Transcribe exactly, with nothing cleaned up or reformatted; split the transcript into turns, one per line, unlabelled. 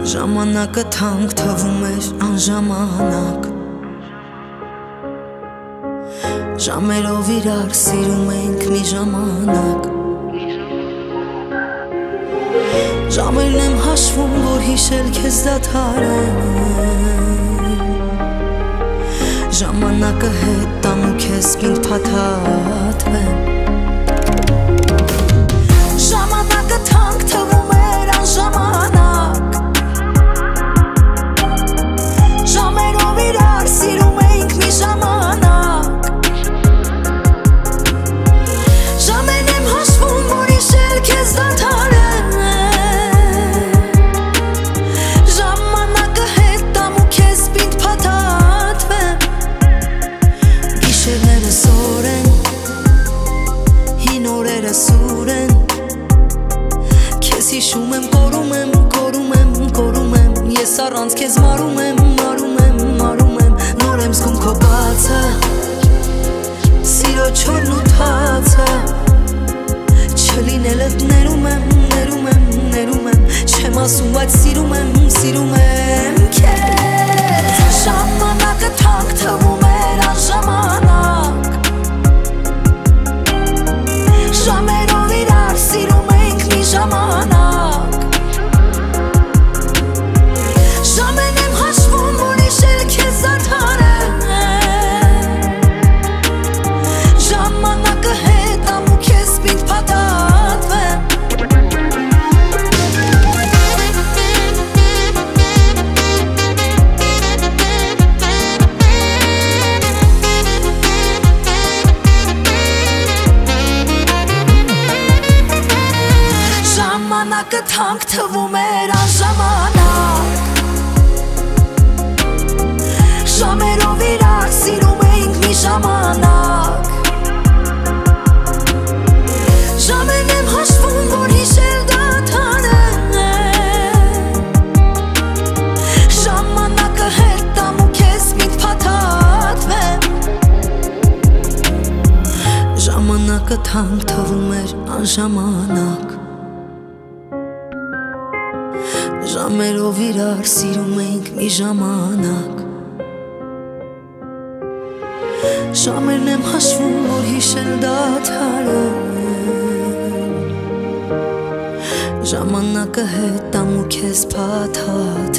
Ժամանակը թանկ թվում էր անժամանակ, ժամերով իրար սիրում ենք մի ժամանակ, ժամերն եմ հաշվում, որ հիշել քեզ դադարեմ, ժամանակը հետ տամ ու քեզ պինդ փաթաթվեմ, ժամանակը թանկ թվում էր անժամանակ, ժամերով իրար սիրում ենք մի ժամանակ, ժամերն եմ հաշվում, որ հիշել քեզ դադարեմ, ժամանակը հետ տամ ու քեզ պինդ փաթաթվեմ, գիշերները զոր են, հին օրերը սուր են, քեզ հիշում եմ, կորում եմ, կորում եմ, կորում եմ, ես առանց քեզ մարում եմ, մարում եմ, մարում եմ, նոր եմ զգում քո բացը, սիրո չորն ու թացը, չլինելդ ներում եմ, ներում եմ, ներում եմ, չեմ ասում, բայց սիրում եմ, սիրում եմ քեզ, ժամանակը թանկ թվում էր անժամանակ, ժամերով իրար սիրում ենք մի ժամանակ, ժամերն եմ հաշվում, որ հիշել քեզ դադարեմ, ժամանակը հետ տամ ու քեզ պինդ փաթաթվեմ, ժամանակը թանկ թվում էր անժամանակ, ժամերով իրար սիրում ենք մի ժամանակ, ժամերն եմ հաշվում, որ հիշել դադարեմ, ժամանակը հետ տամ ու քեզ պինդ փաթաթվեմ, ժամանակը թանկ թվում էր անժամանակ, ժամերով իրար սիրում ենք մի ժամանակ, ժամերն եմ հաշվում, որ հիշել դադարեմ, ժամանակը հետ տամ ու քեզ փաթաթվեմ,